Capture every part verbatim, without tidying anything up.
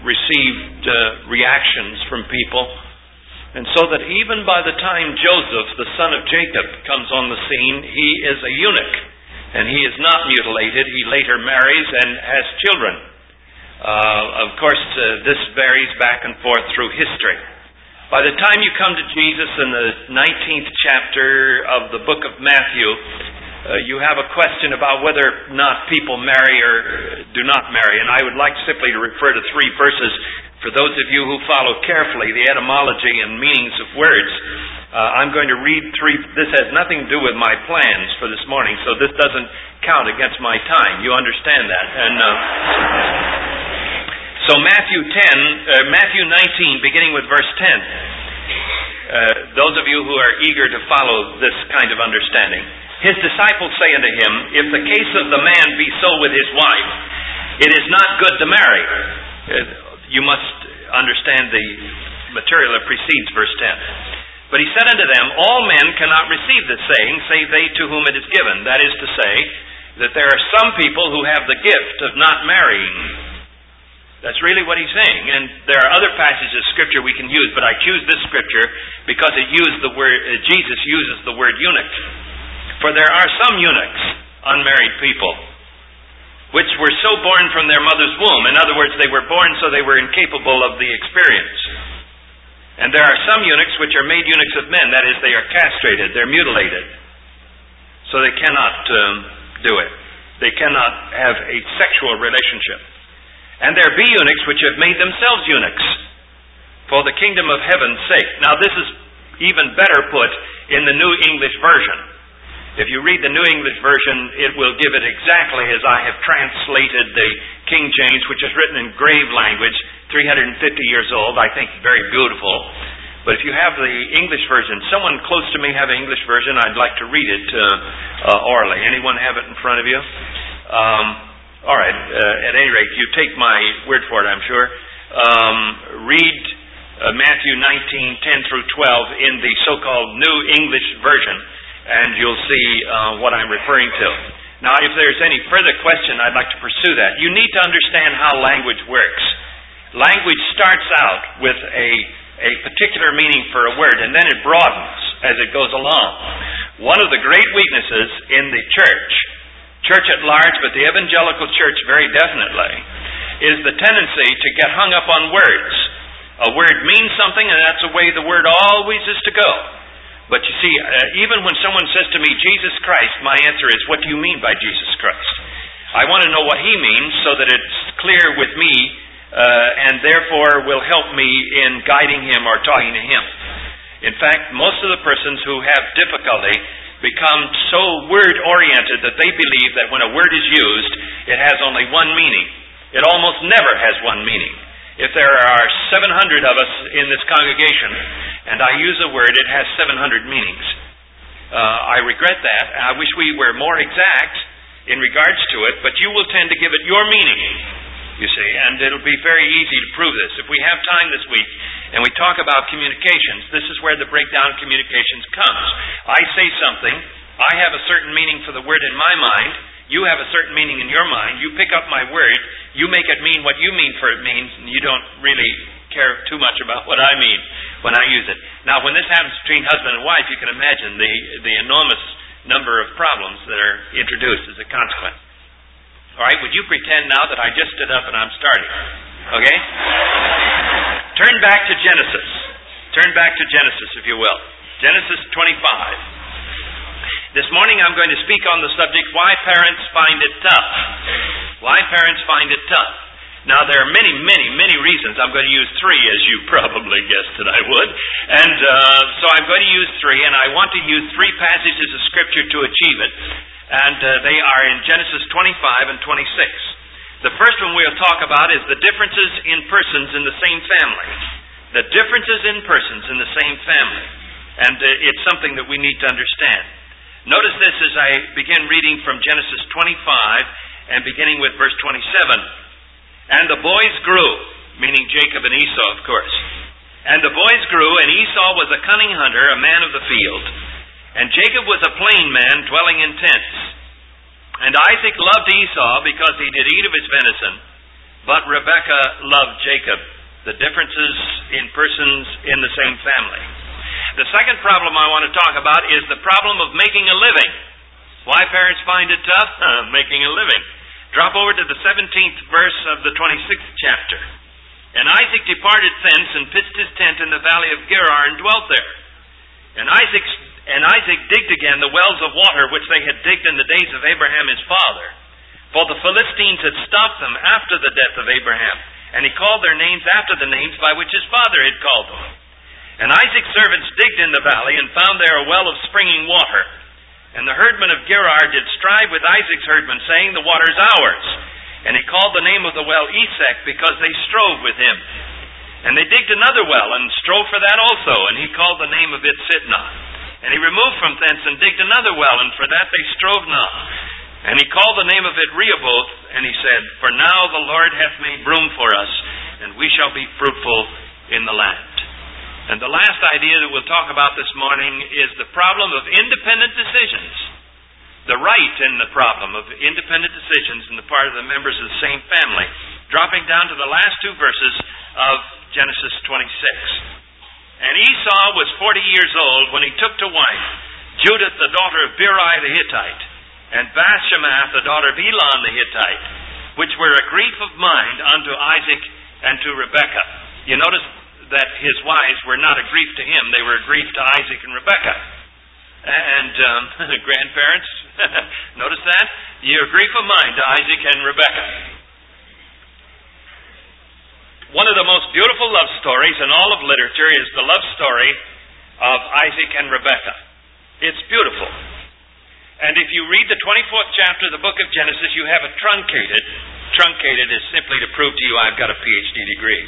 received uh, reactions from people. And so that even by the time Joseph, the son of Jacob, comes on the scene, he is a eunuch. And he is not mutilated. He later marries and has children. Uh, of course, uh, this varies back and forth through history. By the time you come to Jesus in the nineteenth chapter of the book of Matthew, uh, you have a question about whether or not people marry or do not marry. And I would like simply to refer to three verses for those of you who follow carefully the etymology and meanings of words. Uh, I'm going to read three. This has nothing to do with my plans for this morning, so this doesn't count against my time. You understand that. And uh, so Matthew ten, uh, Matthew nineteen, beginning with verse ten. Uh, those of you who are eager to follow this kind of understanding. His disciples say unto him, if the case of the man be so with his wife, it is not good to marry. Uh, you must understand the material that precedes verse ten. But he said unto them, all men cannot receive this saying, save they to whom it is given. That is to say, that there are some people who have the gift of not marrying. That's really what he's saying. And there are other passages of Scripture we can use, but I choose this Scripture because it used the word, uh, Jesus uses the word eunuch. For there are some eunuchs, unmarried people, which were so born from their mother's womb. In other words, they were born so they were incapable of the experience. And there are some eunuchs which are made eunuchs of men. That is, they are castrated, they're mutilated. So they cannot um, do it. They cannot have a sexual relationship. And there be eunuchs which have made themselves eunuchs for the kingdom of heaven's sake. Now this is even better put in the New English Version. If you read the New English Version, it will give it exactly as I have translated the King James, which is written in grave language, three hundred fifty years old, I think very beautiful. But if you have the English version, someone close to me have an English version, I'd like to read it uh, uh, orally. Anyone have it in front of you? Um, all right, uh, at any rate, you take my word for it, I'm sure. Um, read uh, Matthew nineteen, ten through twelve in the so-called New English Version, and you'll see uh, what I'm referring to. Now, if there's any further question, I'd like to pursue that. You need to understand how language works. Language starts out with a, a particular meaning for a word, and then it broadens as it goes along. One of the great weaknesses in the church, church at large, but the evangelical church very definitely, is the tendency to get hung up on words. A word means something, and that's the way the word always is to go. But you see, uh, even when someone says to me, Jesus Christ, my answer is, what do you mean by Jesus Christ? I want to know what he means so that it's clear with me uh, and therefore will help me in guiding him or talking to him. In fact, most of the persons who have difficulty become so word-oriented that they believe that when a word is used, it has only one meaning. It almost never has one meaning. If there are seven hundred of us in this congregation, and I use a word, it has seven hundred meanings. Uh, I regret that. I wish we were more exact in regards to it, but you will tend to give it your meaning, you see, and it'll be very easy to prove this. If we have time this week, and we talk about communications, this is where the breakdown of communications comes. I say something, I have a certain meaning for the word in my mind, you have a certain meaning in your mind, you pick up my word, you make it mean what you mean for it means, and you don't really care too much about what I mean when I use it. Now, when this happens between husband and wife, you can imagine the, the enormous number of problems that are introduced as a consequence. All right, would you pretend now that I just stood up and I'm starting? Okay? Turn back to Genesis. Turn back to Genesis, if you will. Genesis twenty-five. This morning I'm going to speak on the subject, why parents find it tough. Why parents find it tough. Now, there are many, many, many reasons. I'm going to use three, as you probably guessed that I would. And uh, so I'm going to use three, and I want to use three passages of Scripture to achieve it. And uh, they are in Genesis twenty-five and twenty-six. The first one we'll talk about is the differences in persons in the same family. The differences in persons in the same family. And uh, it's something that we need to understand. Notice this as I begin reading from Genesis twenty-five and beginning with verse twenty-seven. And the boys grew, meaning Jacob and Esau, of course. And the boys grew, and Esau was a cunning hunter, a man of the field. And Jacob was a plain man, dwelling in tents. And Isaac loved Esau because he did eat of his venison, but Rebekah loved Jacob. The differences in persons in the same family. The second problem I want to talk about is the problem of making a living. Why parents find it tough? Making a living. Drop over to the seventeenth verse of the twenty-sixth chapter. And Isaac departed thence and pitched his tent in the valley of Gerar and dwelt there. And Isaac, and Isaac digged again the wells of water which they had digged in the days of Abraham his father. For the Philistines had stopped them after the death of Abraham. And he called their names after the names by which his father had called them. And Isaac's servants digged in the valley and found there a well of springing water. And the herdmen of Gerar did strive with Isaac's herdmen, saying, The water is ours. And he called the name of the well Esek, because they strove with him. And they digged another well, and strove for that also, and he called the name of it Sitnah. And he removed from thence and digged another well, and for that they strove not. And he called the name of it Rehoboth, and he said, For now the Lord hath made room for us, and we shall be fruitful in the land. And the last idea that we'll talk about this morning is the problem of independent decisions. The right in the problem of independent decisions on the part of the members of the same family. Dropping down to the last two verses of Genesis twenty-six. And Esau was forty years old when he took to wife Judith the daughter of Beeri the Hittite, and Bathshemath the daughter of Elon the Hittite, which were a grief of mind unto Isaac and to Rebekah. You notice that his wives were not a grief to him, they were a grief to Isaac and Rebekah. And um, grandparents, notice that? You're a grief of mind to Isaac and Rebekah. One of the most beautiful love stories in all of literature is the love story of Isaac and Rebekah. It's beautiful. And if you read the twenty-fourth chapter of the book of Genesis, you have it truncated. Truncated is simply to prove to you I've got a P H D degree.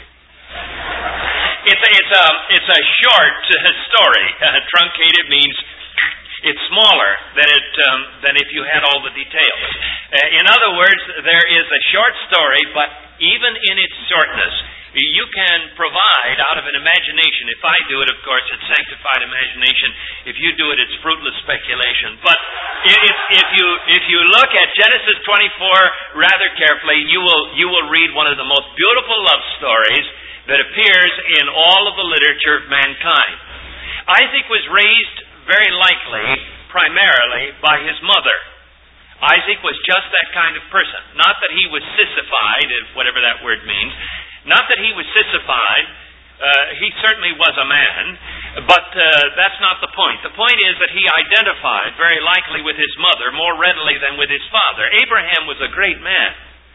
It's a, it's a, it's a short story. Uh, truncated means it's smaller than it um, than if you had all the details. Uh, in other words, there is a short story, but even in its shortness, you can provide out of an imagination. If I do it, of course, it's sanctified imagination. If you do it, it's fruitless speculation. But if, if you if you look at Genesis twenty-four rather carefully, you will you will read one of the most beautiful love stories that appears in all of the literature of mankind. Isaac was raised very likely, primarily, by his mother. Isaac was just that kind of person. Not that he was sissified, whatever that word means. Not that he was sissified. Uh, he certainly was a man. But uh, that's not the point. The point is that he identified very likely with his mother more readily than with his father. Abraham was a great man.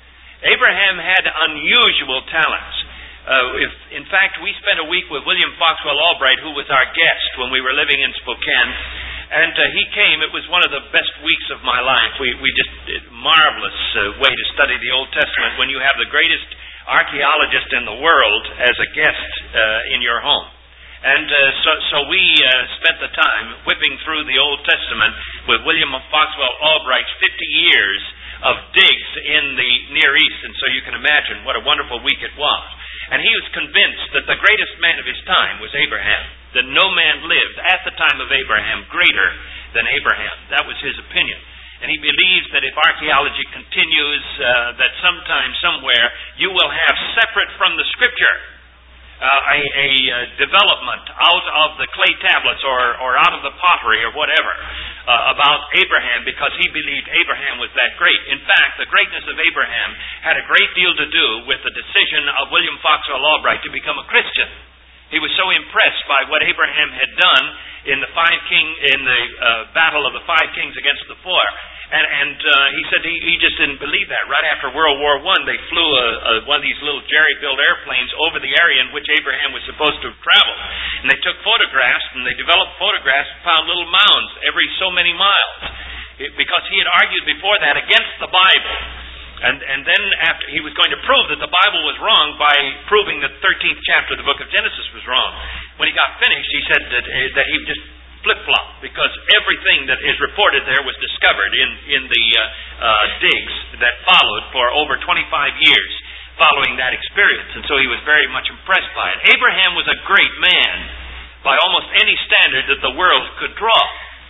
Abraham had unusual talents. Uh, if, in fact, we spent a week with William Foxwell Albright, who was our guest when we were living in Spokane, and uh, he came. It was one of the best weeks of my life. We, we just did a marvelous uh, way to study the Old Testament when you have the greatest archaeologist in the world as a guest uh, in your home. And uh, so, so we uh, spent the time whipping through the Old Testament with William Foxwell Albright's fifty years of digs in the Near East, and so you can imagine what a wonderful week it was. And he was convinced that the greatest man of his time was Abraham, that no man lived at the time of Abraham greater than Abraham. That was his opinion. And he believes that if archaeology continues, uh, that sometime, somewhere, you will have separate from the Scripture uh, a, a uh, development out of the clay tablets or, or out of the pottery or whatever uh, about Abraham, because he believed Abraham was that great. In fact, the greatness of Abraham had a great deal to do with the decision of William Foxwell Albright to become a Christian. He was so impressed by what Abraham had done in the five king in the uh, battle of the five kings against the four. And, and uh, he said he, he just didn't believe that. Right after World War One, they flew a, a, one of these little jerry-built airplanes over the area in which Abraham was supposed to have traveled. And they took photographs, and they developed photographs and found little mounds every so many miles. It, because he had argued before that against the Bible. And, and then after he was going to prove that the Bible was wrong by proving that the thirteenth chapter of the book of Genesis was wrong. When he got finished, he said that, that he just flip-flop, because everything that is reported there was discovered in, in the uh, uh, digs that followed for over twenty-five years following that experience. And so he was very much impressed by it. Abraham was a great man by almost any standard that the world could draw.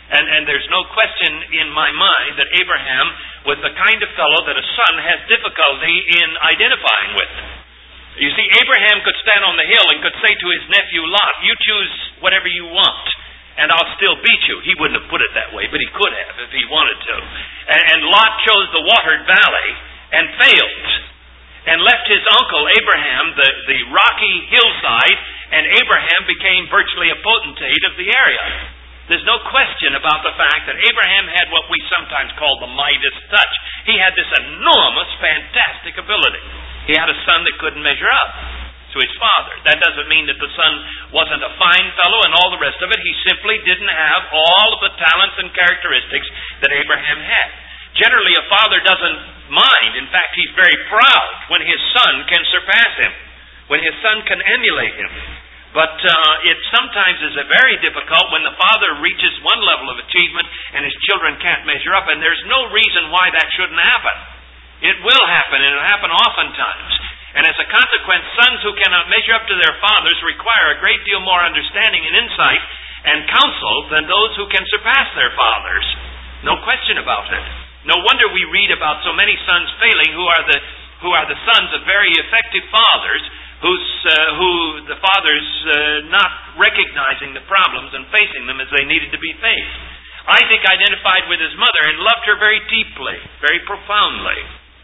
And, and there's no question in my mind that Abraham was the kind of fellow that a son has difficulty in identifying with. You see, Abraham could stand on the hill and could say to his nephew Lot, you choose whatever you want, and I'll still beat you. He wouldn't have put it that way, but he could have if he wanted to. And, and Lot chose the watered valley and failed, and left his uncle Abraham the, the rocky hillside, and Abraham became virtually a potentate of the area. There's no question about the fact that Abraham had what we sometimes call the Midas touch. He had this enormous, fantastic ability. He had a son that couldn't measure up to his father. That doesn't mean that the son wasn't a fine fellow and all the rest of it. He simply didn't have all of the talents and characteristics that Abraham had. Generally, a father doesn't mind. In fact, he's very proud when his son can surpass him, when his son can emulate him. But uh, it sometimes is very difficult when the father reaches one level of achievement and his children can't measure up, and there's no reason why that shouldn't happen. It will happen, and it'll happen oftentimes. And as a consequence, sons who cannot measure up to their fathers require a great deal more understanding and insight and counsel than those who can surpass their fathers. No question about it. No wonder we read about so many sons failing who are the who are the sons of very effective fathers, who's, uh, who the fathers uh, not recognizing the problems and facing them as they needed to be faced. Isaac identified with his mother and loved her very deeply, very profoundly.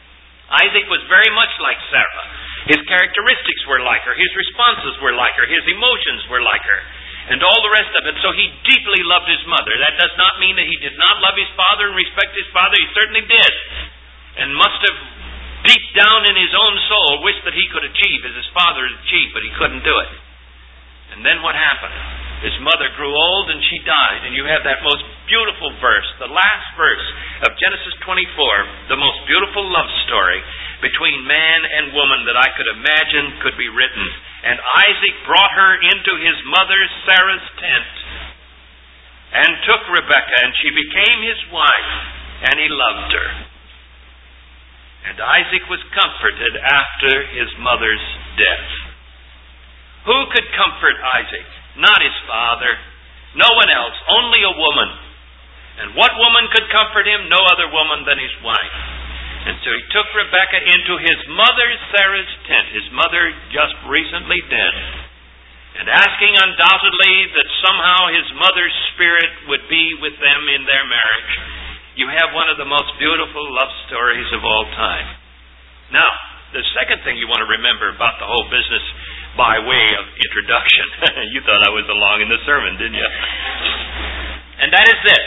Isaac was very much like Sarah. His characteristics were like her. His responses were like her. His emotions were like her. And all the rest of it. So he deeply loved his mother. That does not mean that he did not love his father and respect his father. He certainly did. And must have deep down in his own soul wished that he could achieve as his father had achieved, but he couldn't do it. And then what happened? His mother grew old and she died. And you have that most beautiful verse, the last verse of Genesis twenty-four, the most beautiful love story between man and woman that I could imagine could be written. And Isaac brought her into his mother Sarah's tent and took Rebekah, and she became his wife, and he loved her. And Isaac was comforted after his mother's death. Who could comfort Isaac? Not his father. No one else. Only a woman. And what woman could comfort him? No other woman than his wife. And so he took Rebekah into his mother Sarah's tent, his mother just recently dead, and asking undoubtedly that somehow his mother's spirit would be with them in their marriage. You have one of the most beautiful love stories of all time. Now, the second thing you want to remember about the whole business by way of introduction, you thought I was along in the sermon, didn't you? And that is this.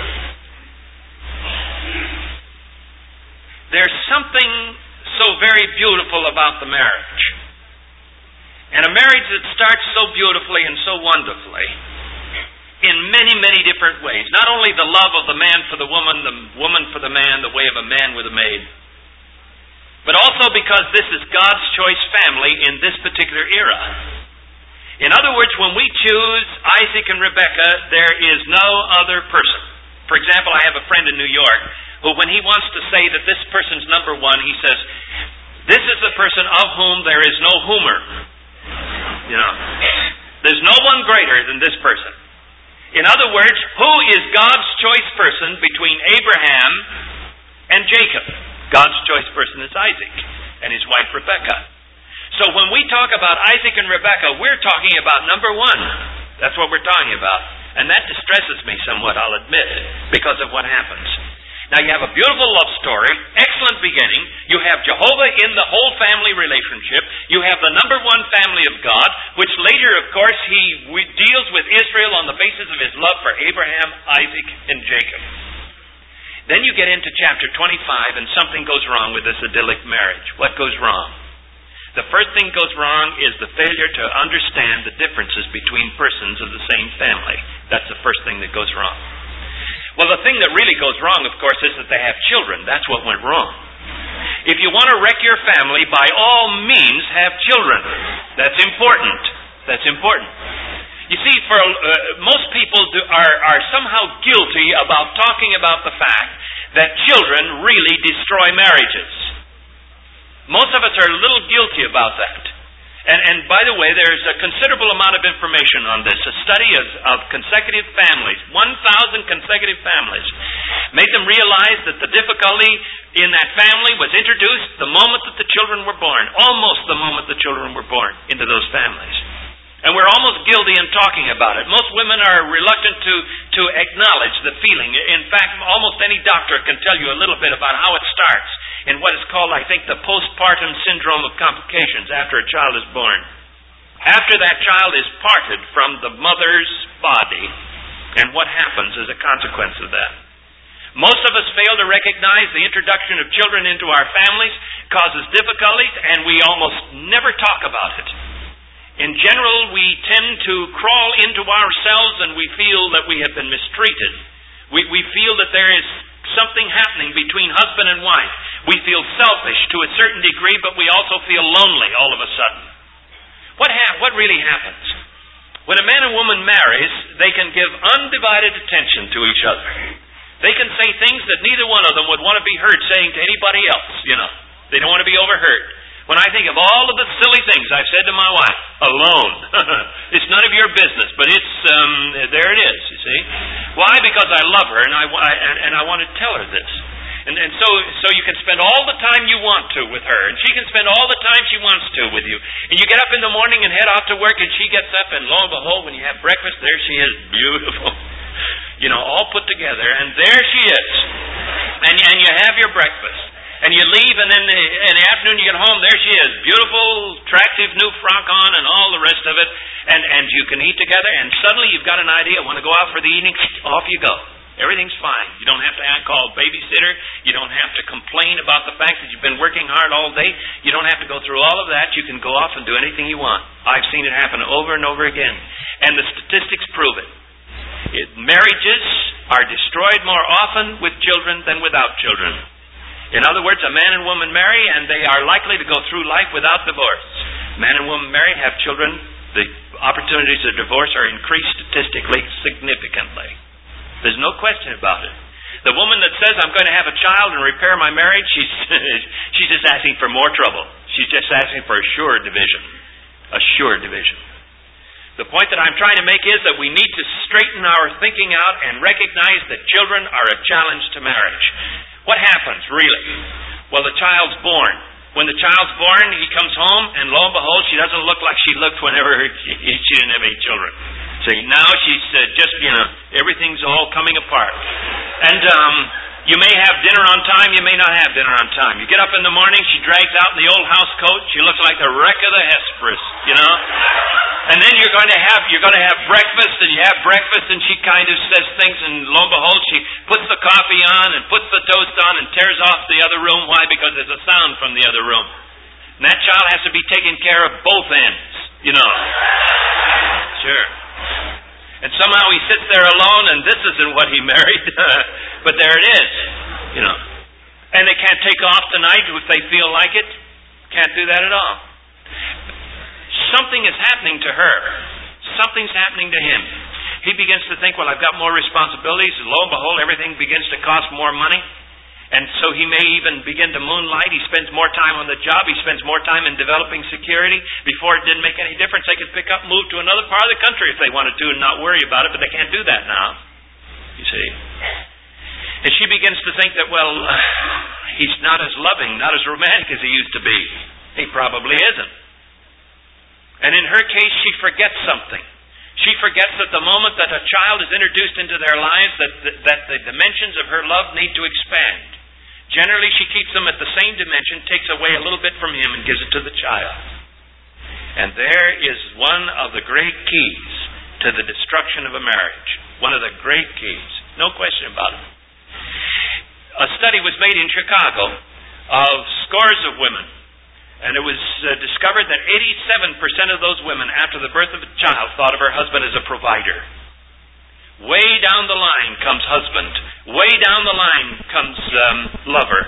There's something so very beautiful about the marriage. And a marriage that starts so beautifully and so wonderfully in many, many different ways. Not only the love of the man for the woman, the woman for the man, the way of a man with a maid, but also because this is God's choice family in this particular era. In other words, when we choose Isaac and Rebekah, there is no other person. For example, I have a friend in New York who, when he wants to say that this person's number one, he says, this is the person of whom there is no whomer. You know, there's no one greater than this person. In other words, who is God's choice person between Abraham and Jacob? God's choice person is Isaac and his wife Rebekah. So when we talk about Isaac and Rebekah, we're talking about number one. That's what we're talking about. And that distresses me somewhat, I'll admit, because of what happens. Now you have a beautiful love story, excellent beginning. You have Jehovah in the whole family relationship. You have the number one family of God, which later, of course, he deals with Israel on the basis of his love for Abraham, Isaac, and Jacob. Then you get into chapter twenty-five and something goes wrong with this idyllic marriage. What goes wrong? The first thing goes wrong is the failure to understand the differences between persons of the same family. That's the first thing that goes wrong. Well, the thing that really goes wrong, of course, is that they have children. That's what went wrong. If you want to wreck your family, by all means, have children. That's important. That's important. You see, for uh, most people do, are, are somehow guilty about talking about the fact that children really destroy marriages. Most of us are a little guilty about that. And, and by the way, there's a considerable amount of information on this. A study of, of consecutive families, one thousand consecutive families, made them realize that the difficulty in that family was introduced the moment that the children were born, almost the moment the children were born into those families. And we're almost guilty in talking about it. Most women are reluctant to, to acknowledge the feeling. In fact, almost any doctor can tell you a little bit about how it starts in what is called, I think, the postpartum syndrome of complications after a child is born. After that child is parted from the mother's body, and what happens as a consequence of that. Most of us fail to recognize the introduction of children into our families causes difficulties, and we almost never talk about it. In general, we tend to crawl into ourselves and we feel that we have been mistreated. We, we feel that there is something happening between husband and wife. We feel selfish to a certain degree, but we also feel lonely all of a sudden. What, ha- what really happens? When a man and woman marries, they can give undivided attention to each other. They can say things that neither one of them would want to be heard saying to anybody else, you know. They don't want to be overheard. When I think of all of the silly things I've said to my wife, alone. It's none of your business, but it's, um, there it is, you see. Why? Because I love her and I, I, and I want to tell her this. And, and so, so you can spend all the time you want to with her, and she can spend all the time she wants to with you. And you get up in the morning and head off to work, and she gets up, and lo and behold, when you have breakfast, there she is, beautiful. You know, all put together, and there she is. And, and you have your breakfast. And you leave, and then in the afternoon you get home, there she is, beautiful, attractive new frock on and all the rest of it. And, and you can eat together, and suddenly you've got an idea, want to go out for the evening, off you go. Everything's fine. You don't have to call a babysitter. You don't have to complain about the fact that you've been working hard all day. You don't have to go through all of that. You can go off and do anything you want. I've seen it happen over and over again. And the statistics prove it. it marriages are destroyed more often with children than without children. In other words, a man and woman marry, and they are likely to go through life without divorce. Man and woman marry, have children, the opportunities of divorce are increased statistically significantly. There's no question about it. The woman that says, I'm going to have a child and repair my marriage, she's, she's just asking for more trouble. She's just asking for a sure division. A sure division. The point that I'm trying to make is that we need to straighten our thinking out and recognize that children are a challenge to marriage. What happens, really? Well, the child's born. When the child's born, he comes home, and lo and behold, she doesn't look like she looked whenever she, she didn't have any children. See, now she's uh, just, you know, everything's all coming apart. And um, you may have dinner on time, you may not have dinner on time. You get up in the morning, she drags out in the old house coat, she looks like the wreck of the Hesperus, you know. And then you're going to have you're going to have breakfast, and you have breakfast, and she kind of says things, and lo and behold, she puts the coffee on and puts the toast on and tears off the other room. Why? Because there's a sound from the other room. And that child has to be taken care of both ends, you know. Sure. And somehow he sits there alone, and this isn't what he married, but there it is, you know. And they can't take off tonight if they feel like it. Can't do that at all. Something is happening to her. Something's happening to him. He begins to think, well, I've got more responsibilities, and lo and behold, everything begins to cost more money. And so he may even begin to moonlight. He spends more time on the job. He spends more time in developing security. Before, it didn't make any difference. They could pick up and move to another part of the country if they wanted to and not worry about it, but they can't do that now. You see. And she begins to think that, well, uh, he's not as loving, not as romantic as he used to be. He probably isn't. And in her case, she forgets something. She forgets that the moment that a child is introduced into their lives, that the, that the dimensions of her love need to expand. Generally, she keeps them at the same dimension, takes away a little bit from him, and gives it to the child. And there is one of the great keys to the destruction of a marriage. One of the great keys. No question about it. A study was made in Chicago of scores of women. And it was uh, discovered that eighty-seven percent of those women, after the birth of a child, thought of her husband as a provider. Way down the line comes husband. Way down the line comes um, lover.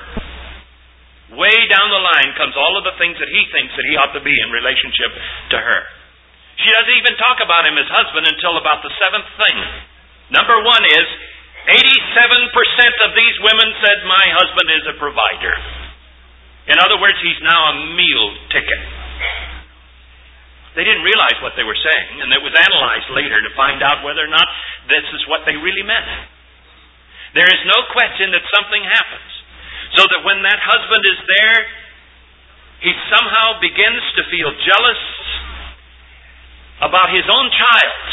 Way down the line comes all of the things that he thinks that he ought to be in relationship to her. She doesn't even talk about him as husband until about the seventh thing. Number one is, eighty-seven percent of these women said, my husband is a provider. In other words, he's now a meal ticket. They didn't realize what they were saying, and it was analyzed later to find out whether or not this is what they really meant. There is no question that something happens, so that when that husband is there, he somehow begins to feel jealous about his own child.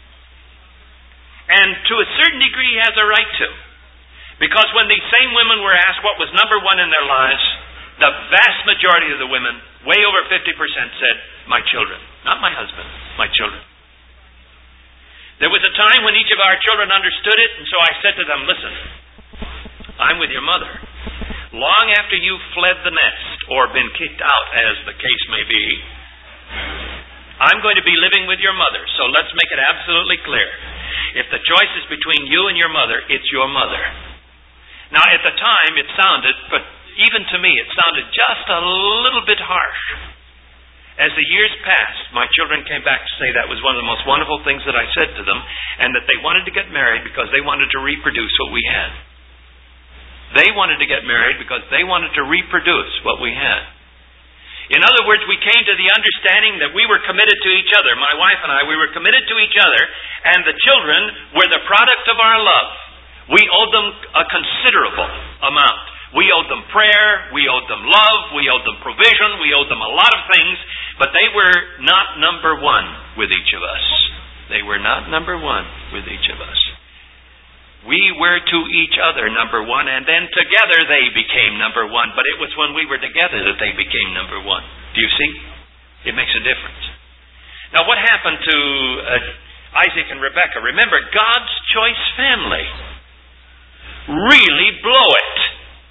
And to a certain degree he has a right to. Because when these same women were asked what was number one in their lives, the vast majority of the women, way over fifty percent, said, my children. Not my husband, my children. There was a time when each of our children understood it, and so I said to them, listen, I'm with your mother. Long after you've fled the nest, or been kicked out, as the case may be, I'm going to be living with your mother, so let's make it absolutely clear. If the choice is between you and your mother, it's your mother. Now, at the time, it sounded, but even to me, it sounded just a little bit harsh. As the years passed, my children came back to say that was one of the most wonderful things that I said to them, and that they wanted to get married because they wanted to reproduce what we had. They wanted to get married because they wanted to reproduce what we had. In other words, we came to the understanding that we were committed to each other. My wife and I, we were committed to each other, and the children were the product of our love. We owed them a considerable amount. We owed them prayer, we owed them love, we owed them provision, we owed them a lot of things, but they were not number one with each of us. They were not number one with each of us. We were to each other number one, and then together they became number one, but it was when we were together that they became number one. Do you see? It makes a difference. Now, what happened to uh, Isaac and Rebekah? Remember, God's choice family really blow it.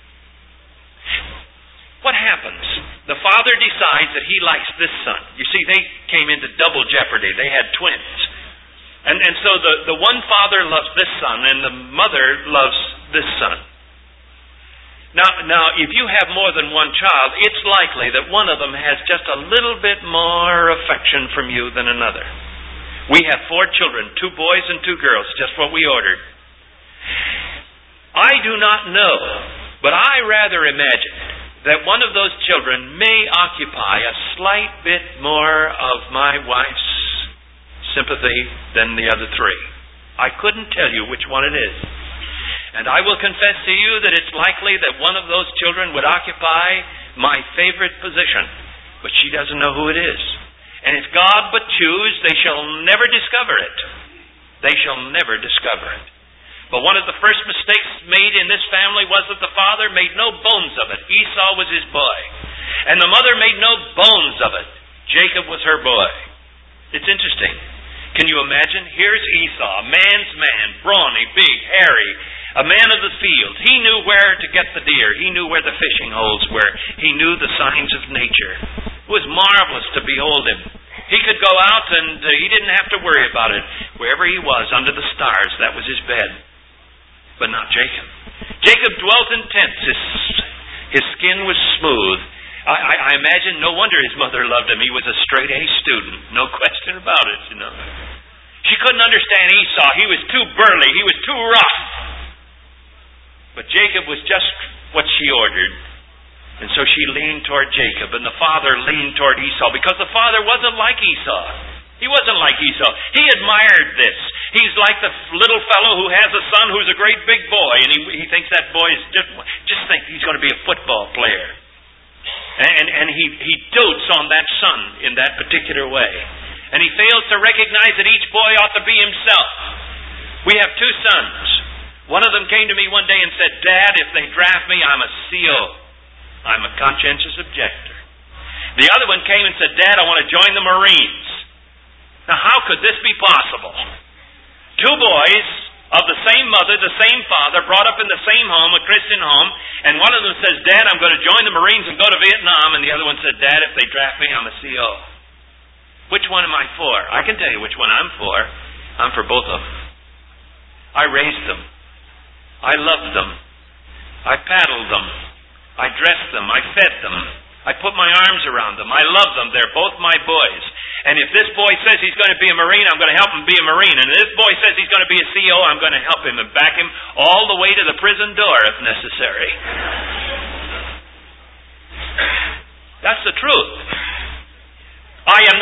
What happens? The father decides that he likes this son. You see, they came into double jeopardy. They had twins. And, and so the, the one father loves this son, and the mother loves this son. Now, now, if you have more than one child, it's likely that one of them has just a little bit more affection from you than another. We have four children, two boys and two girls, just what we ordered. I do not know, but I rather imagine that one of those children may occupy a slight bit more of my wife's sympathy than the other three. I couldn't tell you which one it is. And I will confess to you that it's likely that one of those children would occupy my favorite position, but she doesn't know who it is. And if God but choose, they shall never discover it. They shall never discover it. But one of the first mistakes made in this family was that the father made no bones of it. Esau was his boy. And the mother made no bones of it. Jacob was her boy. It's interesting. Can you imagine? Here's Esau, a man's man, brawny, big, hairy, a man of the field. He knew where to get the deer. He knew where the fishing holes were. He knew the signs of nature. It was marvelous to behold him. He could go out and uh, he didn't have to worry about it. Wherever he was, under the stars, that was his bed. But not Jacob. Jacob dwelt in tents. His, his skin was smooth. I, I, I imagine no wonder his mother loved him. He was a straight-A student. No question about it, you know. She couldn't understand Esau. He was too burly. He was too rough. But Jacob was just what she ordered. And so she leaned toward Jacob, and the father leaned toward Esau, because the father wasn't like Esau. He wasn't like Esau. He admired this. He's like the little fellow who has a son who's a great big boy, and he, he thinks that boy is just, just think he's going to be a football player. And, and he, he dotes on that son in that particular way. And he fails to recognize that each boy ought to be himself. We have two sons. One of them came to me one day and said, Dad, if they draft me, I'm a C O. I'm a conscientious objector. The other one came and said, Dad, I want to join the Marines. Now, how could this be possible? Two boys of the same mother, the same father, brought up in the same home, a Christian home, and one of them says, Dad, I'm going to join the Marines and go to Vietnam, and the other one said, Dad, if they draft me, I'm a C O. Which one am I for? I can tell you which one I'm for. I'm for both of them. I raised them. I loved them. I paddled them. I dressed them. I fed them. I put my arms around them. I love them. They're both my boys. And if this boy says he's going to be a Marine, I'm going to help him be a Marine. And if this boy says he's going to be a C O, I'm going to help him and back him all the way to the prison door if necessary. That's the truth. I am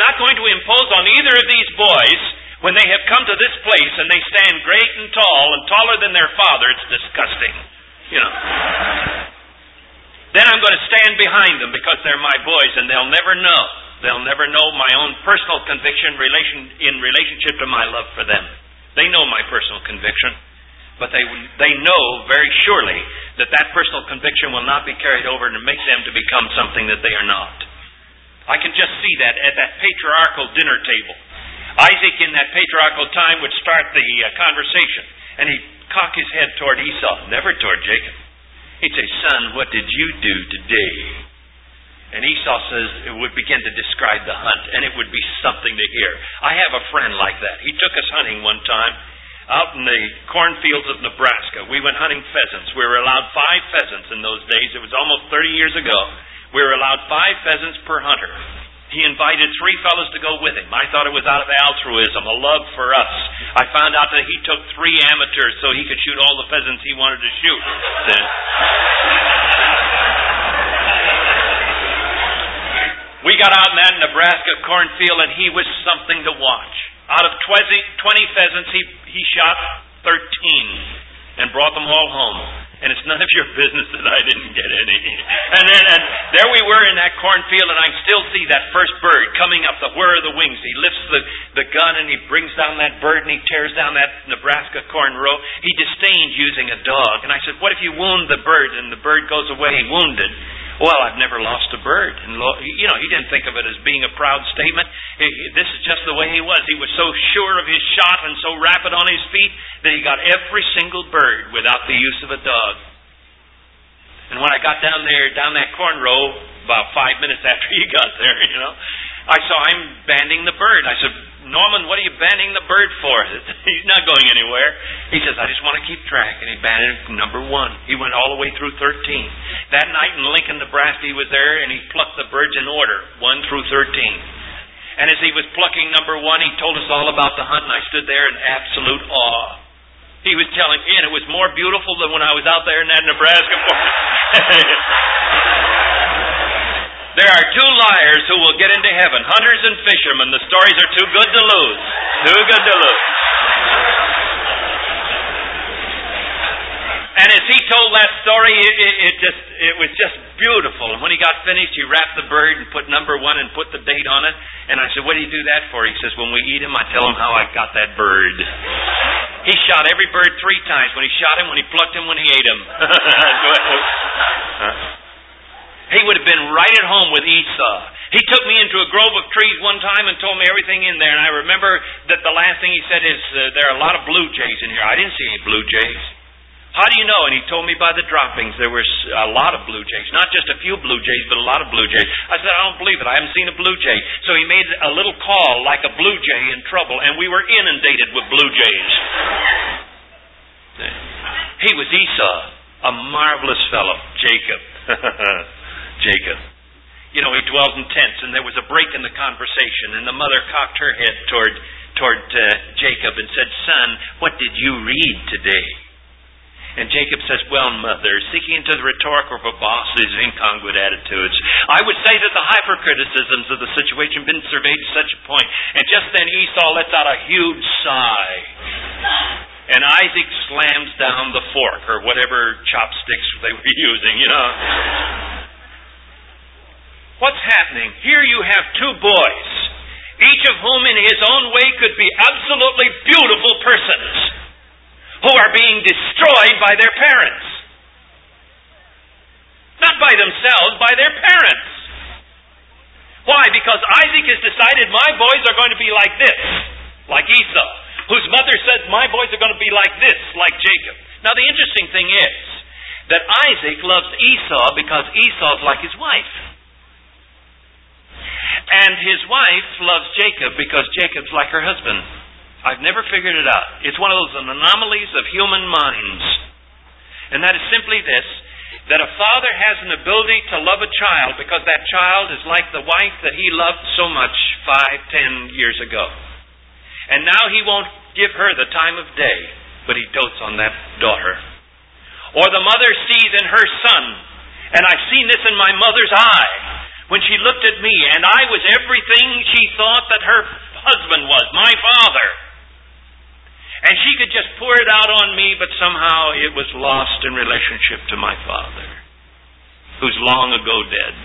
not going to impose on either of these boys when they have come to this place and they stand great and tall and taller than their father. It's disgusting. You know. Then I'm going to stand behind them because they're my boys and they'll never know. They'll never know my own personal conviction relation, in relationship to my love for them. They know my personal conviction, but they they know very surely that that personal conviction will not be carried over to make them to become something that they are not. I can just see that at that patriarchal dinner table. Isaac in that patriarchal time would start the uh, conversation, and he'd cock his head toward Esau, never toward Jacob. He'd say, "Son, what did you do today?" And Esau says, it would begin to describe the hunt, and it would be something to hear. I have a friend like that. He took us hunting one time out in the cornfields of Nebraska. We went hunting pheasants. We were allowed five pheasants in those days. It was almost thirty years ago. We were allowed five pheasants per hunter. He invited three fellows to go with him. I thought it was out of altruism, a love for us. I found out that he took three amateurs so he could shoot all the pheasants he wanted to shoot. Then, we got out in that Nebraska cornfield, and he was something to watch. Out of twenty pheasants, he, he shot thirteen and brought them all home. And it's none of your business that I didn't get any. And then and there we were in that cornfield, and I still see that first bird coming up, the whir of the wings. He lifts the, the gun, and he brings down that bird, and he tears down that Nebraska corn row. He disdains using a dog. And I said, what if you wound the bird, and the bird goes away wounded? Well, I've never lost a bird. And you know, he didn't think of it as being a proud statement. This is just the way he was. He was so sure of his shot and so rapid on his feet that he got every single bird without the use of a dog. And when I got down there, down that corn row, about five minutes after he got there, you know, I saw him banding the bird. I said, Norman, what are you banding the bird for? He's not going anywhere. He says, I just want to keep track. And he banded number one. He went all the way through thirteen. That night in Lincoln, Nebraska, he was there, and he plucked the birds in order, one through thirteen. And as he was plucking number one, he told us all about the hunt, and I stood there in absolute awe. He was telling me, and it was more beautiful than when I was out there in that Nebraska forest. There are two liars who will get into heaven, hunters and fishermen. The stories are too good to lose. Too good to lose. And as he told that story, it, it, it just it was just beautiful. And when he got finished, he wrapped the bird and put number one and put the date on it. And I said, what do you do that for? He says, when we eat him, I tell him how I got that bird. He shot every bird three times. When he shot him, when he plucked him, when he ate him. He would have been right at home with Esau. He took me into a grove of trees one time and told me everything in there. And I remember that the last thing he said is, uh, there are a lot of blue jays in here. I didn't see any blue jays. How do you know? And he told me by the droppings there was a lot of blue jays. Not just a few blue jays, but a lot of blue jays. I said, I don't believe it. I haven't seen a blue jay. So he made a little call like a blue jay in trouble, and we were inundated with blue jays. He was Esau, a marvelous fellow, Jacob. Jacob. You know, he dwelt in tents, and there was a break in the conversation, and the mother cocked her head toward toward uh, Jacob and said, Son, what did you read today? And Jacob says, well, Mother, seeking into the rhetorical of a boss is incongruent attitudes. I would say that the hypercriticisms of the situation have been surveyed to such a point. And just then Esau lets out a huge sigh. And Isaac slams down the fork, or whatever chopsticks they were using, you know. What's happening? Here you have two boys, each of whom in his own way could be absolutely beautiful persons, who are being destroyed by their parents. Not by themselves, by their parents. Why? Because Isaac has decided my boys are going to be like this, like Esau, whose mother said my boys are going to be like this, like Jacob. Now the interesting thing is that Isaac loves Esau because Esau's like his wife. And his wife loves Jacob because Jacob's like her husband. I've never figured it out. It's one of those anomalies of human minds. And that is simply this, that a father has an ability to love a child because that child is like the wife that he loved so much five, ten years ago. And now he won't give her the time of day, but he dotes on that daughter. Or the mother sees in her son, and I've seen this in my mother's eye, When she looked at me and I was everything she thought that her husband was, my father. And she could just pour it out on me, but somehow it was lost in relationship to my father, who's long ago dead.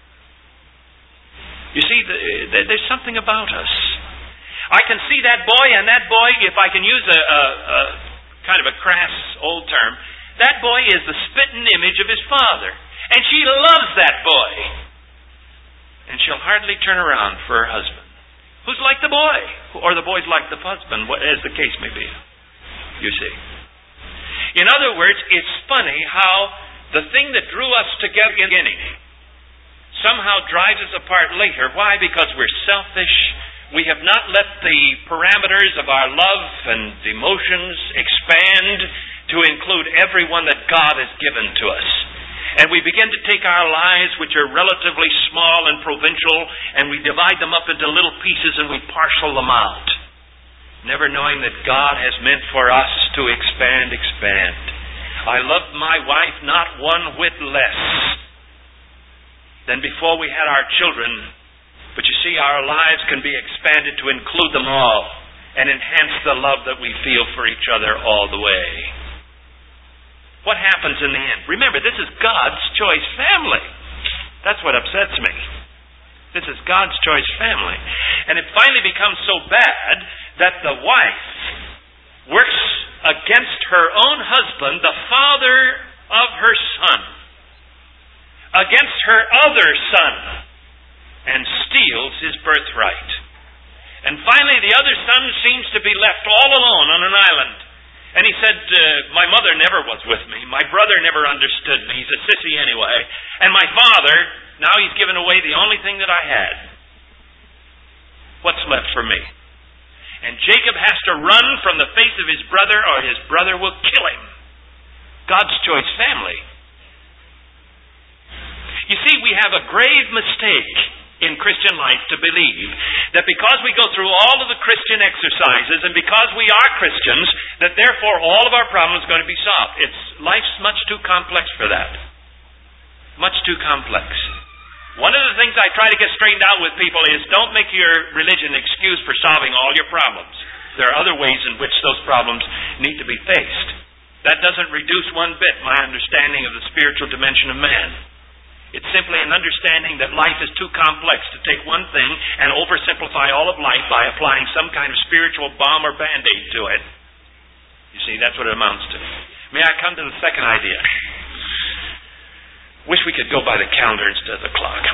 You see, there's something about us. I can see that boy, and that boy, if I can use a, a, a kind of a crass old term, that boy is the spitting image of his father. And she loves that boy. And she'll hardly turn around for her husband, who's like the boy, or the boy's like the husband, as the case may be. You see. In other words, it's funny how the thing that drew us together in the beginning somehow drives us apart later. Why? Because we're selfish. We have not let the parameters of our love and emotions expand to include everyone that God has given to us. And we begin to take our lives, which are relatively small and provincial, and we divide them up into little pieces and we parcel them out, never knowing that God has meant for us to expand, expand. I love my wife not one whit less than before we had our children, but you see, our lives can be expanded to include them all and enhance the love that we feel for each other all the way. What happens in the end? Remember, this is God's choice family. That's what upsets me. This is God's choice family. And it finally becomes so bad that the wife works against her own husband, the father of her son, against her other son, and steals his birthright. And finally, the other son seems to be left all alone on an island. And he said, uh, my mother never was with me. My brother never understood me. He's a sissy anyway. And my father, now he's given away the only thing that I had. What's left for me? And Jacob has to run from the face of his brother, or his brother will kill him. God's choice family. You see, we have a grave mistake in Christian life to believe that because we go through all of the Christian exercises and because we are Christians, that therefore all of our problems are going to be solved. It's life's much too complex for that. Much too complex. One of the things I try to get straightened out with people is don't make your religion an excuse for solving all your problems. There are other ways in which those problems need to be faced. That doesn't reduce one bit my understanding of the spiritual dimension of man. It's simply an understanding that life is too complex to take one thing and oversimplify all of life by applying some kind of spiritual balm or band-aid to it. You see, that's what it amounts to. May I come to the second idea? Wish we could go by the calendar instead of the clock.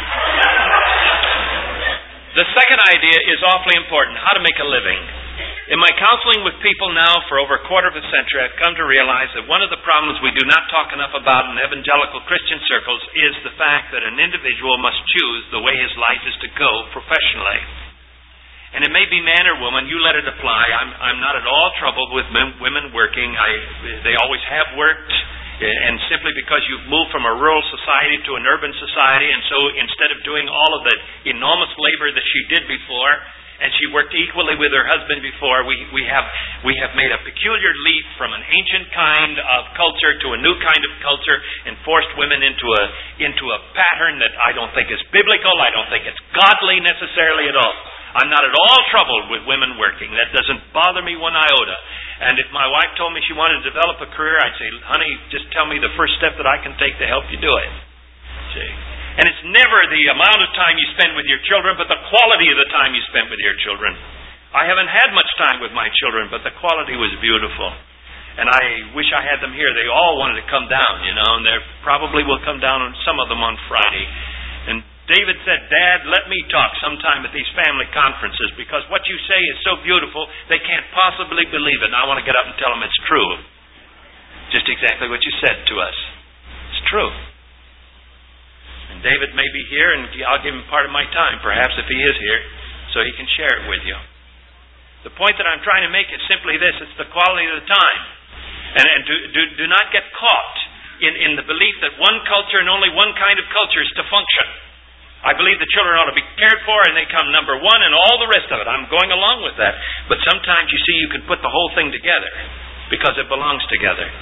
The second idea is awfully important, how to make a living. In my counseling with people now for over a quarter of a century, I've come to realize that one of the problems we do not talk enough about in evangelical Christian circles is the fact that an individual must choose the way his life is to go professionally. And it may be man or woman, you let it apply. I'm, I'm not at all troubled with men, women working. I, they always have worked. And simply because you've moved from a rural society to an urban society, and so instead of doing all of the enormous labor that she did before, and she worked equally with her husband before, we, we have we have made a peculiar leap from an ancient kind of culture to a new kind of culture and forced women into a into a pattern that I don't think is biblical. I don't think it's godly necessarily at all. I'm not at all troubled with women working. That doesn't bother me one iota. And if my wife told me she wanted to develop a career, I'd say, honey, just tell me the first step that I can take to help you do it. See? And it's never the amount of time you spend with your children, but the quality of the time you spend with your children. I haven't had much time with my children, but the quality was beautiful. And I wish I had them here. They all wanted to come down, you know, and they probably will come down, on some of them on Friday. And David said, Dad, let me talk sometime at these family conferences, because what you say is so beautiful, they can't possibly believe it. And I want to get up and tell them it's true. Just exactly what you said to us. It's true. And David may be here, and I'll give him part of my time, perhaps, if he is here, so he can share it with you. The point that I'm trying to make is simply this. It's the quality of the time. And, and do, do, do not get caught in, in the belief that one culture and only one kind of culture is to function. I believe the children ought to be cared for, and they come number one, and all the rest of it. I'm going along with that. But sometimes, you see, you can put the whole thing together because it belongs together.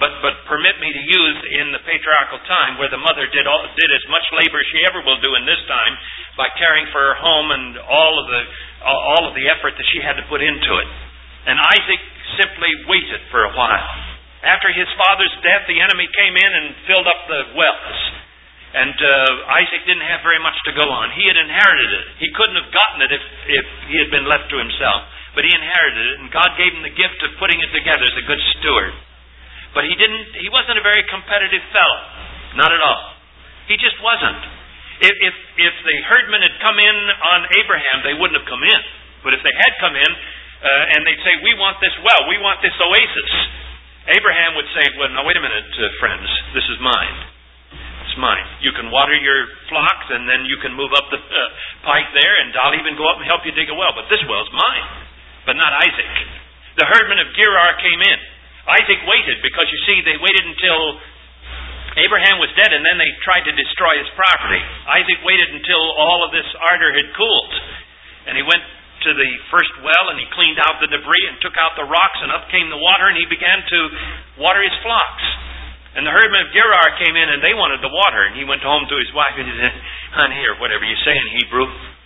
but but permit me to use in the patriarchal time where the mother did all, did as much labor as she ever will do in this time by caring for her home and all of the all of the effort that she had to put into it. And Isaac simply waited for a while. After his father's death, the enemy came in and filled up the wells. And uh, Isaac didn't have very much to go on. He had inherited it. He couldn't have gotten it if, if he had been left to himself. But he inherited it, and God gave him the gift of putting it together as a good steward. But he didn't. He wasn't a very competitive fellow. Not at all. He just wasn't. If, if, if the herdmen had come in on Abraham, they wouldn't have come in. But if they had come in, uh, and they'd say, we want this well, we want this oasis, Abraham would say, well, now wait a minute, uh, friends, this is mine. It's mine. You can water your flocks, and then you can move up the uh, pike there, and I'll even go up and help you dig a well. But this well's mine, but not Isaac. The herdmen of Gerar came in. Isaac waited, because you see, they waited until Abraham was dead, and then they tried to destroy his property. Isaac waited until all of this ardor had cooled, and he went to the first well, and he cleaned out the debris and took out the rocks, and up came the water, and he began to water his flocks. And the herdmen of Gerar came in, and they wanted the water, and he went home to his wife and he said, honey, or whatever you say in Hebrew,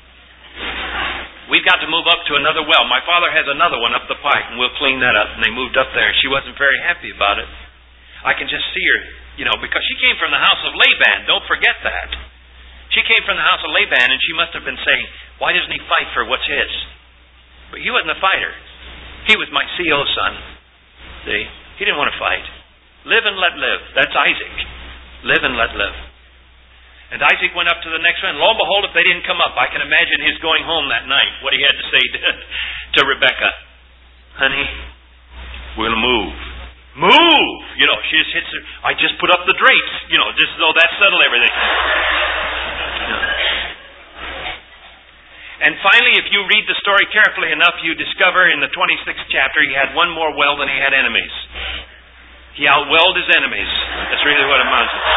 we've got to move up to another well. My father has another one up the pike, and we'll clean that up. And they moved up there. She wasn't very happy about it. I can just see her, you know, because she came from the house of Laban. Don't forget that. She came from the house of Laban, and she must have been saying, why doesn't he fight for what's his? But he wasn't a fighter. He was my C O son. See? He didn't want to fight. Live and let live. That's Isaac. Live and let live. And Isaac went up to the next one. Lo and behold, if they didn't come up, I can imagine his going home that night, what he had to say to, to Rebekah. Honey, we'll move. Move! You know, she just hits her. I just put up the drapes. You know, just so that settled everything. And finally, if you read the story carefully enough, you discover in the twenty-sixth chapter he had one more well than he had enemies. He outwelled his enemies. That's really what it amounts to.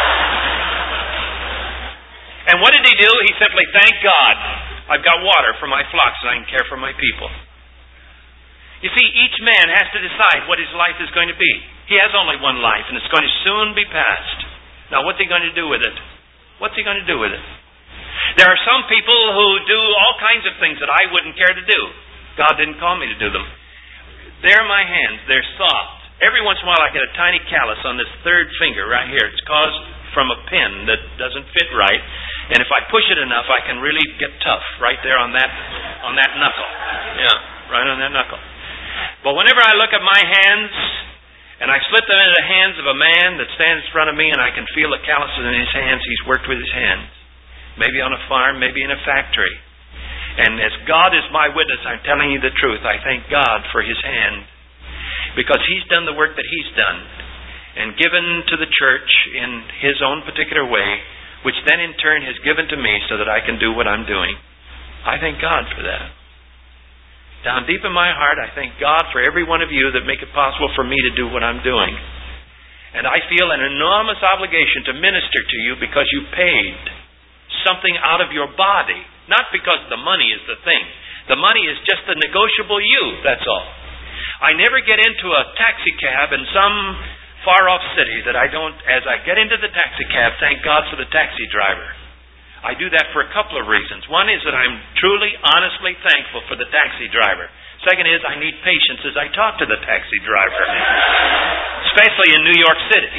And what did he do? He simply thanked God. I've got water for my flocks and I can care for my people. You see, each man has to decide what his life is going to be. He has only one life and it's going to soon be past. Now what's he going to do with it? What's he going to do with it? There are some people who do all kinds of things that I wouldn't care to do. God didn't call me to do them. They're my hands. They're soft. Every once in a while I get a tiny callus on this third finger right here. It's caused from a pin that doesn't fit right. And if I push it enough, I can really get tough right there on that on that knuckle. Yeah, right on that knuckle. But whenever I look at my hands, and I slip them into the hands of a man that stands in front of me, and I can feel the calluses in his hands, he's worked with his hands. Maybe on a farm, maybe in a factory. And as God is my witness, I'm telling you the truth. I thank God for his hand. Because he's done the work that he's done and given to the church in his own particular way, which then in turn has given to me so that I can do what I'm doing. I thank God for that. Down deep in my heart, I thank God for every one of you that make it possible for me to do what I'm doing. And I feel an enormous obligation to minister to you because you paid something out of your body. Not because the money is the thing. The money is just the negotiable you, that's all. I never get into a taxi cab in some far-off city that I don't, as I get into the taxi cab, thank God for the taxi driver. I do that for a couple of reasons. One is that I'm truly, honestly thankful for the taxi driver. Second is I need patience as I talk to the taxi driver, especially in New York City.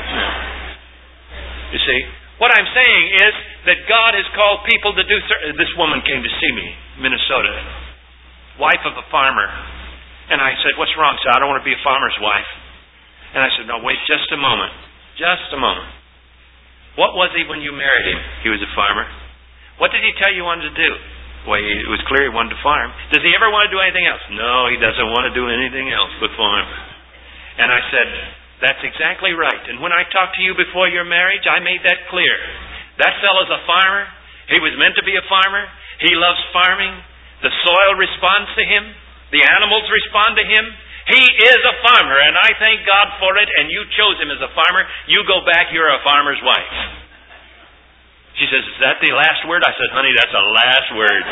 You see, what I'm saying is that God has called people to do certain... This woman came to see me, Minnesota, wife of a farmer. And I said, what's wrong? She said, I don't want to be a farmer's wife. And I said, no, wait just a moment. Just a moment. What was he when you married him? He was a farmer. What did he tell you he wanted to do? Well, it was clear he wanted to farm. Does he ever want to do anything else? No, he doesn't want to do anything else but farm. And I said, that's exactly right. And when I talked to you before your marriage, I made that clear. That fellow's a farmer. He was meant to be a farmer. He loves farming. The soil responds to him. The animals respond to him. He is a farmer, and I thank God for it, and you chose him as a farmer. You go back, you're a farmer's wife. She says, is that the last word? I said, honey, that's the last word.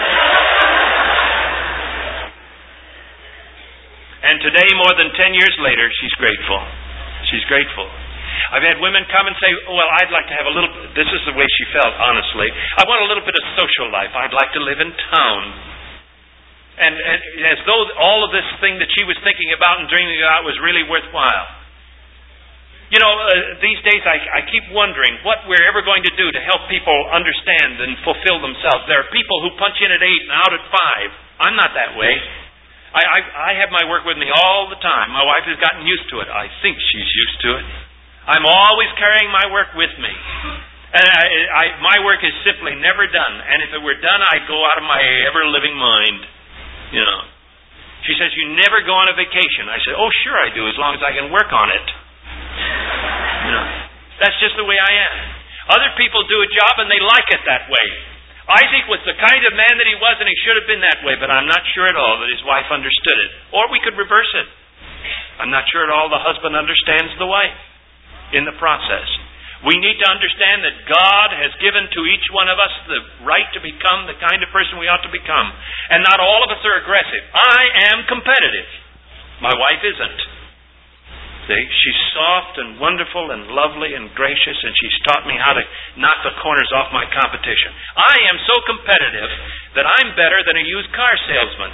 And today, more than ten years later, she's grateful. She's grateful. I've had women come and say, oh, well, I'd like to have a little, this is the way she felt, honestly. I want a little bit of social life. I'd like to live in town. And, and as though all of this thing that she was thinking about and dreaming about was really worthwhile. You know, uh, these days I, I keep wondering what we're ever going to do to help people understand and fulfill themselves. There are people who punch in at eight and out at five. I'm not that way. I, I, I have my work with me all the time. My wife has gotten used to it. I think she's used to it. I'm always carrying my work with me. And I, I, my work is simply never done. And if it were done, I'd go out of my ever-living mind. You know. She says, you never go on a vacation. I said, oh, sure I do, as long as I can work on it. You know. That's just the way I am. Other people do a job and they like it that way. Isaac was the kind of man that he was, and he should have been that way, but I'm not sure at all that his wife understood it. Or we could reverse it. I'm not sure at all the husband understands the wife in the process. We need to understand that God has given to each one of us the right to become the kind of person we ought to become. And not all of us are aggressive. I am competitive. My wife isn't. See, she's soft and wonderful and lovely and gracious, and she's taught me how to knock the corners off my competition. I am so competitive that I'm better than a used car salesman.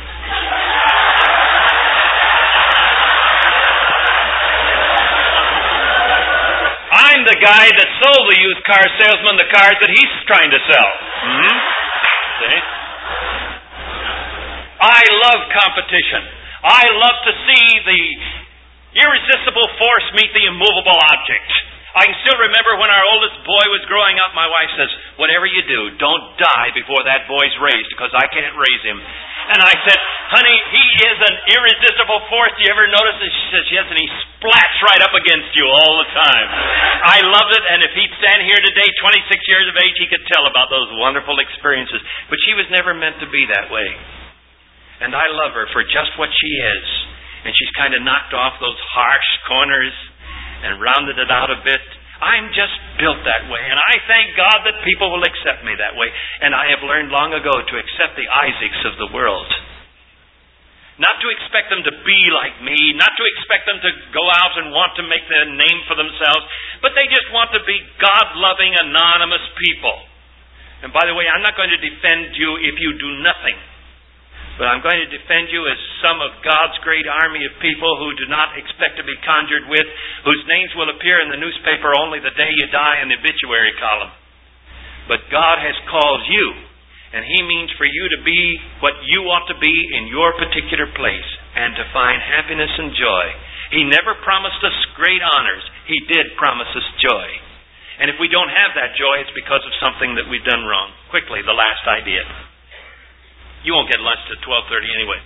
I'm the guy that sold the used car salesman the cars that he's trying to sell. Mm-hmm. See? I love competition. I love to see the irresistible force meet the immovable object. I can still remember when our oldest boy was growing up, my wife says, whatever you do, don't die before that boy's raised, because I can't raise him. And I said, honey, he is an irresistible force. Do you ever notice it? She says, yes, and he splats right up against you all the time. I loved it, and if he'd stand here today, twenty-six years of age, he could tell about those wonderful experiences. But she was never meant to be that way. And I love her for just what she is. And she's kind of knocked off those harsh corners and rounded it out a bit. I'm just built that way. And I thank God that people will accept me that way. And I have learned long ago to accept the Isaacs of the world. Not to expect them to be like me. Not to expect them to go out and want to make their name for themselves. But they just want to be God-loving, anonymous people. And by the way, I'm not going to defend you if you do nothing. But I'm going to defend you as some of God's great army of people who do not expect to be conjured with, whose names will appear in the newspaper only the day you die in the obituary column. But God has called you, and He means for you to be what you ought to be in your particular place, and to find happiness and joy. He never promised us great honors. He did promise us joy. And if we don't have that joy, it's because of something that we've done wrong. Quickly, the last idea. You won't get lunch till twelve thirty anyway.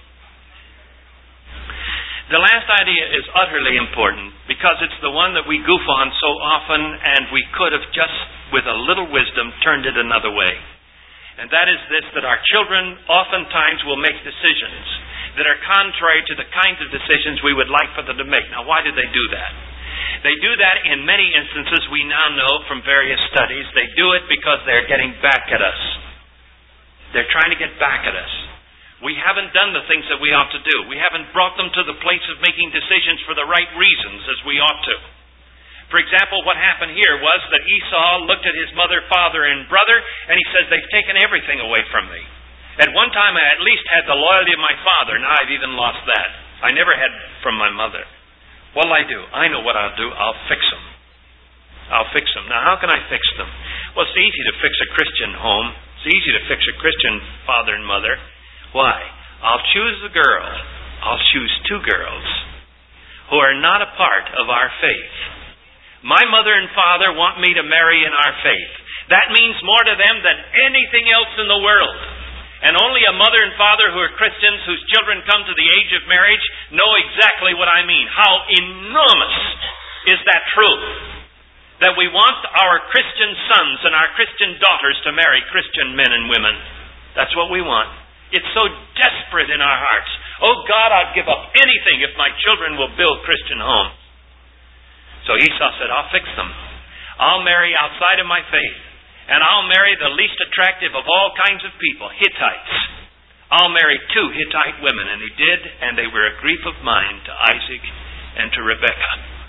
The last idea is utterly important because it's the one that we goof on so often, and we could have just, with a little wisdom, turned it another way. And that is this, that our children oftentimes will make decisions that are contrary to the kinds of decisions we would like for them to make. Now, why do they do that? They do that in many instances, we now know from various studies. They do it because they're getting back at us. They're trying to get back at us. We haven't done the things that we ought to do. We haven't brought them to the place of making decisions for the right reasons as we ought to. For example, what happened here was that Esau looked at his mother, father, and brother, and he says, they've taken everything away from me. At one time, I at least had the loyalty of my father. Now I've even lost that. I never had from my mother. What'll I do? I know what I'll do. I'll fix them. I'll fix them. Now, how can I fix them? Well, it's easy to fix a Christian home. It's easy to fix a Christian father and mother. Why? I'll choose a girl. I'll choose two girls who are not a part of our faith. My mother and father want me to marry in our faith. That means more to them than anything else in the world. And only a mother and father who are Christians, whose children come to the age of marriage, know exactly what I mean. How enormous is that truth? That we want our Christian sons and our Christian daughters to marry Christian men and women. That's what we want. It's so desperate in our hearts. Oh God, I'd give up anything if my children will build Christian homes. So Esau said, I'll fix them. I'll marry outside of my faith. And I'll marry the least attractive of all kinds of people, Hittites. I'll marry two Hittite women. And he did, and they were a grief of mind to Isaac and to Rebekah.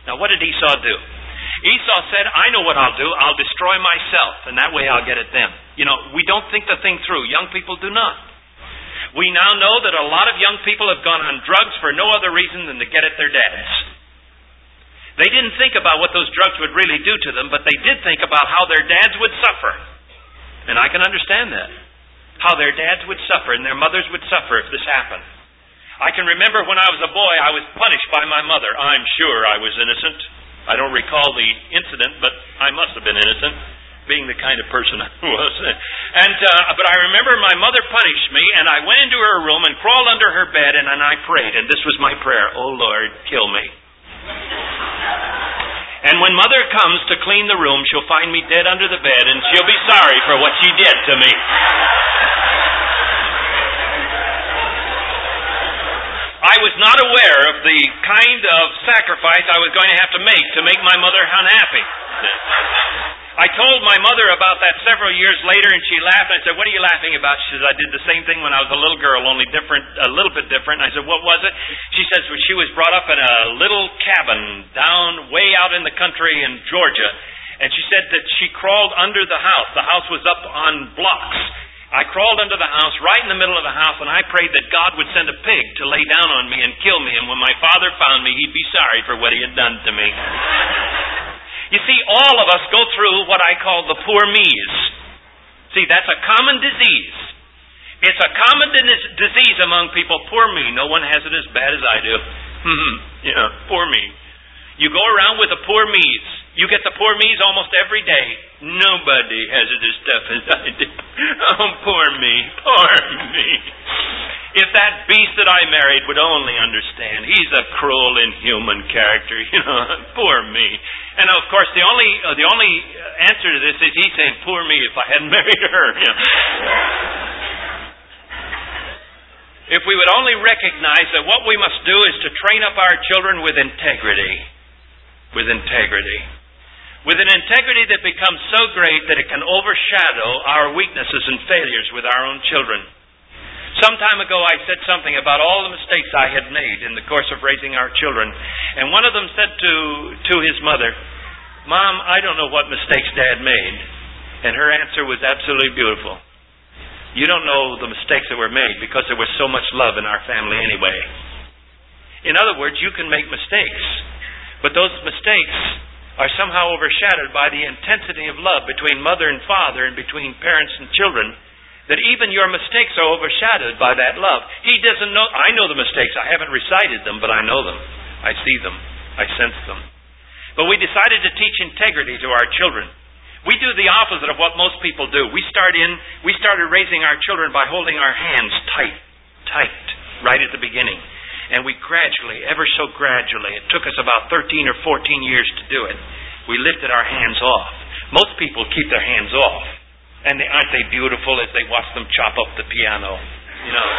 Now, what did Esau do? Esau said, I know what I'll do. I'll destroy myself, and that way I'll get at them. You know, we don't think the thing through. Young people do not. We now know that a lot of young people have gone on drugs for no other reason than to get at their dads. They didn't think about what those drugs would really do to them, but they did think about how their dads would suffer. And I can understand that. How their dads would suffer and their mothers would suffer if this happened. I can remember when I was a boy, I was punished by my mother. I'm sure I was innocent. I don't recall the incident, but I must have been innocent, being the kind of person I was. And uh, but I remember my mother punished me, and I went into her room and crawled under her bed, and, and I prayed, and this was my prayer: Oh Lord, kill me. And when Mother comes to clean the room, she'll find me dead under the bed, and she'll be sorry for what she did to me. I was not aware of the kind of sacrifice I was going to have to make to make my mother unhappy. I told my mother about that several years later, and she laughed, and I said, what are you laughing about? She says, I did the same thing when I was a little girl, only different, a little bit different. And I said, what was it? She says, well, she was brought up in a little cabin down way out in the country in Georgia, and she said that she crawled under the house. The house was up on blocks. I crawled under the house, right in the middle of the house, and I prayed that God would send a pig to lay down on me and kill me, and when my father found me, he'd be sorry for what he had done to me. You see, all of us go through what I call the poor me's. See, that's a common disease. It's a common disease among people, poor me. No one has it as bad as I do. You know, poor me. You go around with the poor me's. You get the poor me's almost every day. Nobody has it as tough as I do. Oh, poor me, poor me. If that beast that I married would only understand. He's a cruel, inhuman character, you know. Poor me. And of course, the only uh, the only answer to this is he's saying, poor me if I hadn't married her. You know. If we would only recognize that what we must do is to train up our children with integrity. With integrity. With an integrity that becomes so great that it can overshadow our weaknesses and failures with our own children. Some time ago I said something about all the mistakes I had made in the course of raising our children. And one of them said to, to his mother, Mom, I don't know what mistakes Dad made. And her answer was absolutely beautiful. You don't know the mistakes that were made because there was so much love in our family anyway. In other words, you can make mistakes, but those mistakes are somehow overshadowed by the intensity of love between mother and father and between parents and children, that even your mistakes are overshadowed by that love. He doesn't know. I know the mistakes. I haven't recited them, but I know them. I see them. I sense them. But we decided to teach integrity to our children. We do the opposite of what most people do. We start in, we started raising our children by holding our hands tight, tight, right at the beginning. And we gradually, ever so gradually, it took us about thirteen or fourteen years to do it, we lifted our hands off. Most people keep their hands off. And they, aren't they beautiful as they watch them chop up the piano? You know.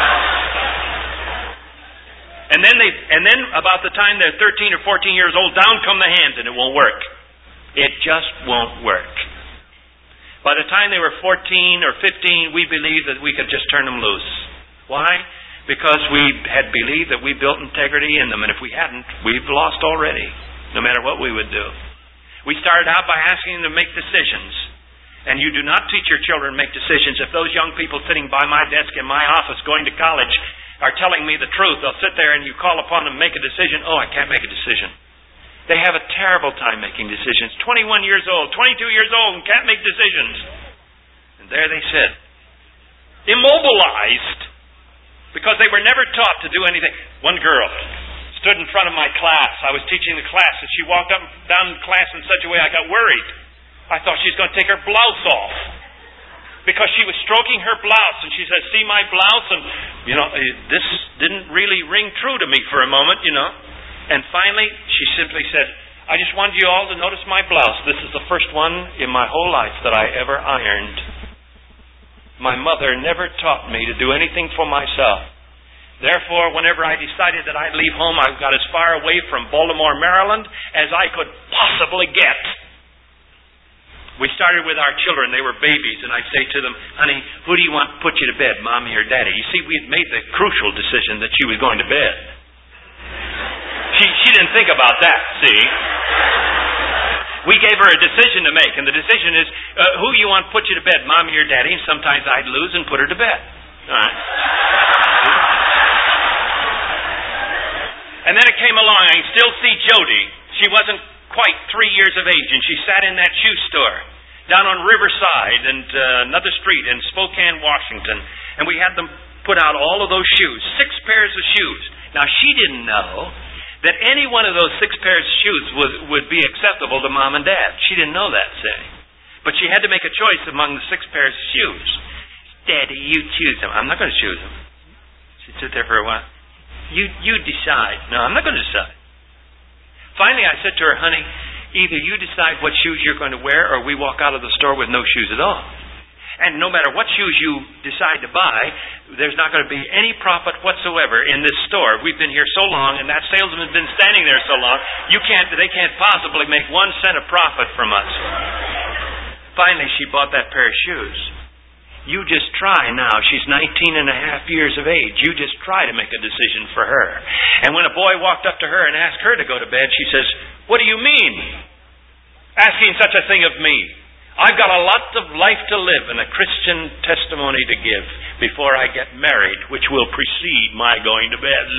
And then they, and then about the time they're thirteen or fourteen years old, down come the hands and it won't work. It just won't work. By the time they were fourteen or fifteen, we believed that we could just turn them loose. Why? Because we had believed that we built integrity in them, and if we hadn't, we've lost already, no matter what we would do. We started out by asking them to make decisions. And you do not teach your children to make decisions. If those young people sitting by my desk in my office going to college are telling me the truth, they'll sit there and you call upon them to make a decision. Oh, I can't make a decision. They have a terrible time making decisions. twenty-one years old, twenty-two years old, and can't make decisions. And there they sit, immobilized, because they were never taught to do anything. One girl stood in front of my class. I was teaching the class, and she walked up and down the class in such a way I got worried. I thought she was going to take her blouse off, because she was stroking her blouse, and she said, see my blouse? And, you know, this didn't really ring true to me for a moment, you know. And finally, she simply said, I just wanted you all to notice my blouse. This is the first one in my whole life that I ever ironed. My mother never taught me to do anything for myself. Therefore, whenever I decided that I'd leave home, I got as far away from Baltimore, Maryland, as I could possibly get. We started with our children. They were babies, and I'd say to them, honey, who do you want to put you to bed, Mommy or Daddy? You see, we had made the crucial decision that she was going to bed. She, she didn't think about that, see? We gave her a decision to make, and the decision is, uh, who you want to put you to bed, Mommy or Daddy? And sometimes I'd lose and put her to bed. All right. And then it came along. I can still see Jody. She wasn't quite three years of age, and she sat in that shoe store down on Riverside and uh, another street in Spokane, Washington. And we had them put out all of those shoes, six pairs of shoes. Now, she didn't know that any one of those six pairs of shoes was, would be acceptable to Mom and Dad. She didn't know that, say. But she had to make a choice among the six pairs of shoes. Daddy, you choose them. I'm not going to choose them. She'd sit there for a while. You you decide. No, I'm not going to decide. Finally, I said to her, honey, either you decide what shoes you're going to wear or we walk out of the store with no shoes at all. And no matter what shoes you decide to buy, there's not going to be any profit whatsoever in this store. We've been here so long, and that salesman's been standing there so long, you can't. They can't possibly make one cent of profit from us. Finally, she bought that pair of shoes. You just try now. She's nineteen and a half years of age. You just try to make a decision for her. And when a boy walked up to her and asked her to go to bed, she says, what do you mean, asking such a thing of me? I've got a lot of life to live and a Christian testimony to give before I get married, which will precede my going to bed.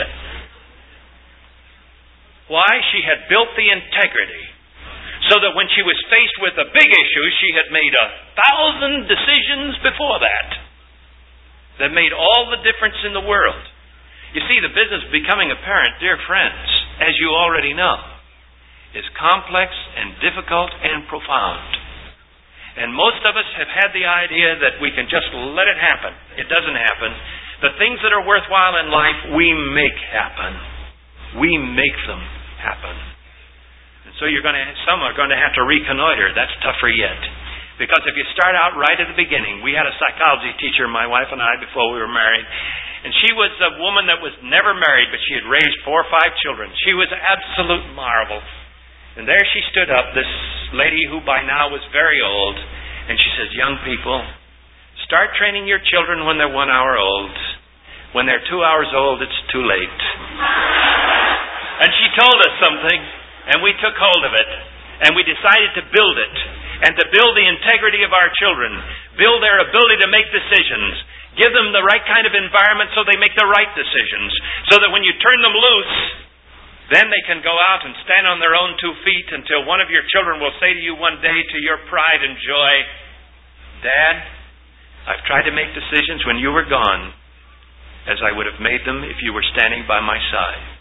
Why? She had built the integrity so that when she was faced with a big issue, she had made a thousand decisions before that that made all the difference in the world. You see, the business of becoming a parent, dear friends, as you already know, is complex and difficult and profound. And most of us have had the idea that we can just let it happen. It doesn't happen. The things that are worthwhile in life, we make happen. We make them happen. And so you're going to, some are going to have to reconnoiter. That's tougher yet. Because if you start out right at the beginning, we had a psychology teacher, my wife and I, before we were married. And she was a woman that was never married, but she had raised four or five children. She was an absolute marvel. And there she stood up, this lady who by now was very old, and she says, young people, start training your children when they're one hour old. When they're two hours old, it's too late. And she told us something, and we took hold of it, and we decided to build it, and to build the integrity of our children, build their ability to make decisions, give them the right kind of environment so they make the right decisions, so that when you turn them loose, then they can go out and stand on their own two feet until one of your children will say to you one day to your pride and joy, Dad, I've tried to make decisions when you were gone as I would have made them if you were standing by my side.